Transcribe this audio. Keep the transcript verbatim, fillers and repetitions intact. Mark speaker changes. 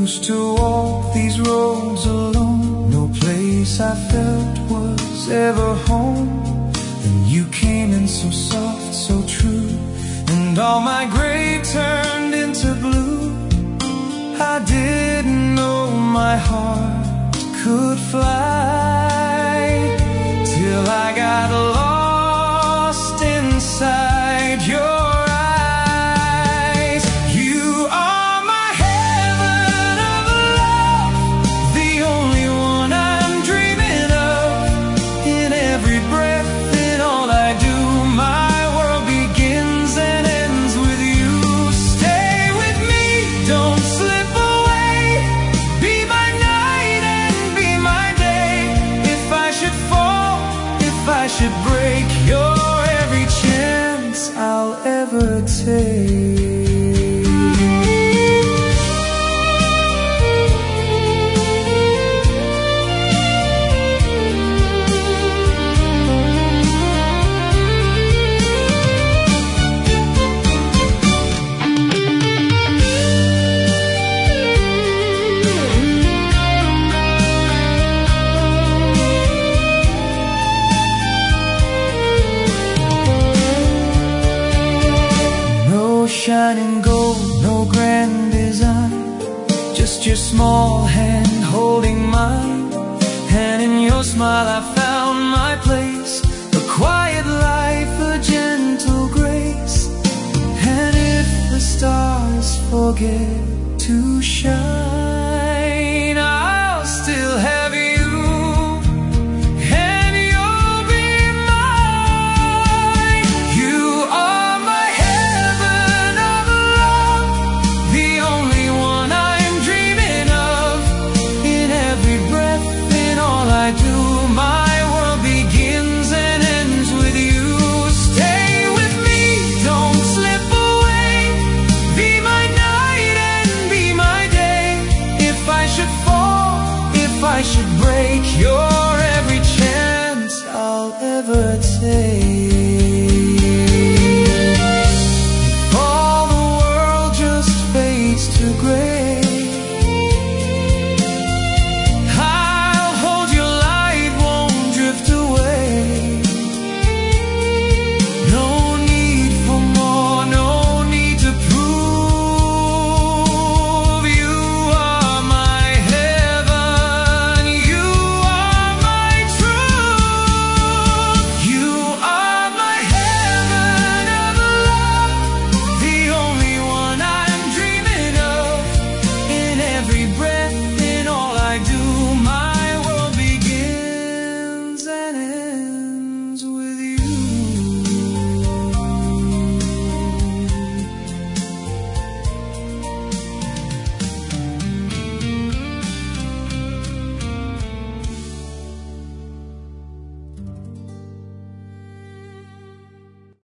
Speaker 1: used to walk these roads alone. No place I felt was ever home. Then you came in so soft, so true, and all my gray turned into blue. I didn't know my heart could fly till I got lost inside your eyes. You are my heaven of love, the only one I'm dreaming of. In every breath, in all I do, my world begins and ends with you. Stay with me, don't slip away. Be my night and be my day. If I should fall, if I should break, you're every chance I'll ever take. Shining gold, no grand design, just your small hand holding mine. And in your smile I found my place, a quiet life, a gentle grace. And if the stars forget to shine, I'll still have you. I should break, you're every chance I'll ever take.